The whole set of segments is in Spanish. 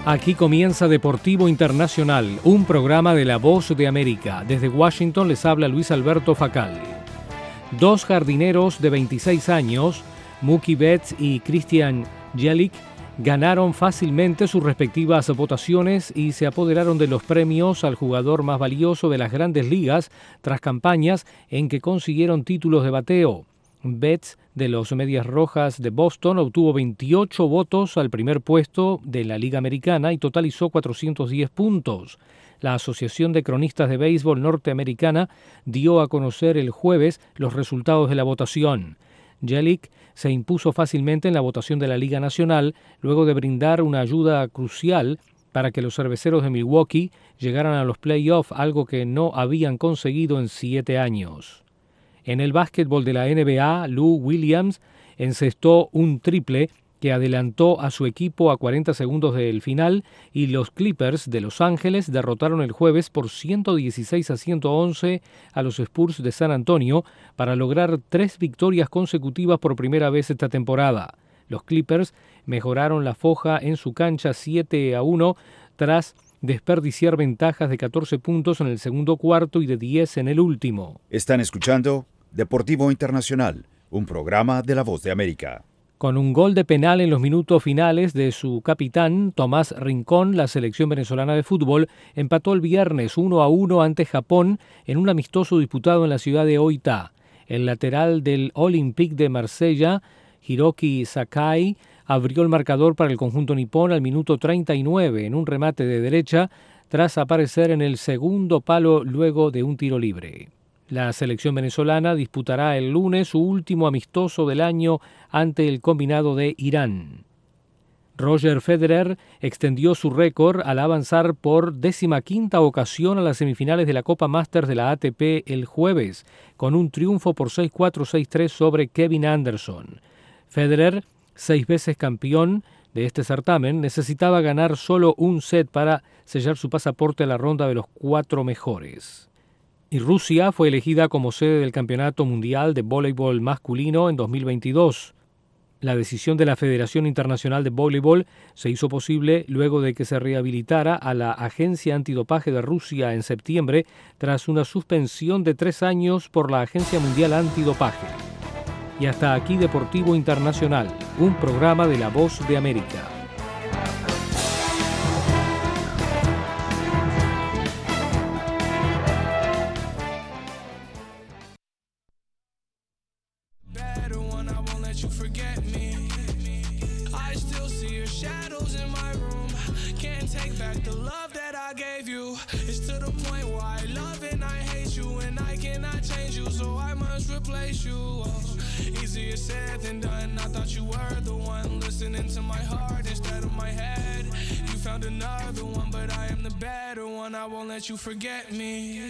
Aquí comienza Deportivo Internacional, un programa de La Voz de América. Desde Washington les habla Luis Alberto Facal. Dos jardineros de 26 años, Mookie Betts y Christian Yelich, ganaron fácilmente sus respectivas votaciones y se apoderaron de los premios al jugador más valioso de las Grandes Ligas tras campañas en que consiguieron títulos de bateo. Betts, de los Medias Rojas de Boston, obtuvo 28 votos al primer puesto de la Liga Americana y totalizó 410 puntos. La Asociación de Cronistas de Béisbol Norteamericana dio a conocer el jueves los resultados de la votación. Yelich se impuso fácilmente en la votación de la Liga Nacional luego de brindar una ayuda crucial para que los cerveceros de Milwaukee llegaran a los playoffs, algo que no habían conseguido en 7 años. En el básquetbol de la NBA, Lou Williams encestó un triple que adelantó a su equipo a 40 segundos del final y los Clippers de Los Ángeles derrotaron el jueves por 116-111 a los Spurs de San Antonio para lograr 3 victorias consecutivas por primera vez esta temporada. Los Clippers mejoraron la foja en su cancha 7-1 tras desperdiciar ventajas de 14 puntos en el segundo cuarto y de 10 en el último. Están escuchando Deportivo Internacional, un programa de La Voz de América. Con un gol de penal en los minutos finales de su capitán, Tomás Rincón, la selección venezolana de fútbol empató el viernes 1-1 ante Japón en un amistoso disputado en la ciudad de Oita. El lateral del Olympique de Marsella, Hiroki Sakai, abrió el marcador para el conjunto nipón al minuto 39 en un remate de derecha tras aparecer en el segundo palo luego de un tiro libre. La selección venezolana disputará el lunes su último amistoso del año ante el combinado de Irán. Roger Federer extendió su récord al avanzar por 15ª ocasión a las semifinales de la Copa Masters de la ATP el jueves, con un triunfo por 6-4, 6-3 sobre Kevin Anderson. Federer, 6 veces campeón de este certamen, necesitaba ganar solo un set para sellar su pasaporte a la ronda de los 4 mejores. Y Rusia fue elegida como sede del Campeonato Mundial de Voleibol Masculino en 2022. La decisión de la Federación Internacional de Voleibol se hizo posible luego de que se rehabilitara a la Agencia Antidopaje de Rusia en septiembre tras una suspensión de 3 años por la Agencia Mundial Antidopaje. Y hasta aquí Deportivo Internacional, un programa de La Voz de América. Easier said than done. I thought you were the one listening to my heart instead of my head. You found another one, but I am the better one. I won't let you forget me.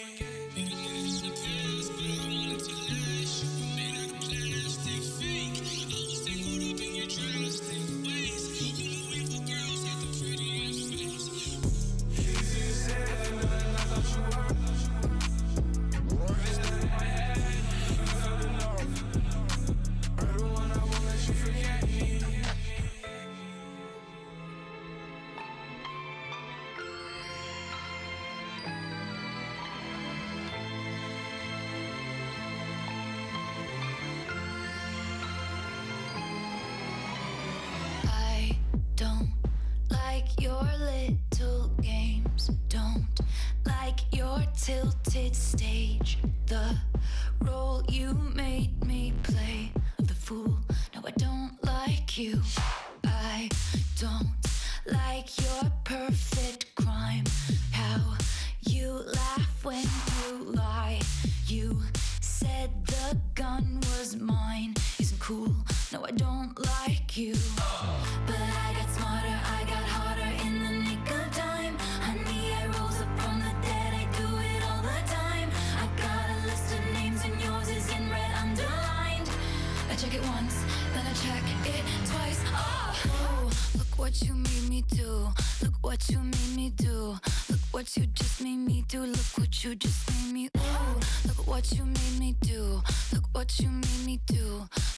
Tilted stage, the role you made me play of the fool. No, I don't like you. I don't like your perfect crime. How you laugh when you lie. You said the gun was mine. Isn't cool. No, I don't like you. But I got smarter, I got harder in the nick of time. Honey, I rose up from the dead. I do it all the time. I got a list of names and yours is in red underlined. I check it once, then I check it twice. Oh, look what you made me do. Look what you made me do. Look what you just made me do. Look what you just made me. Ooh, look what you made me do. Look what you made me do.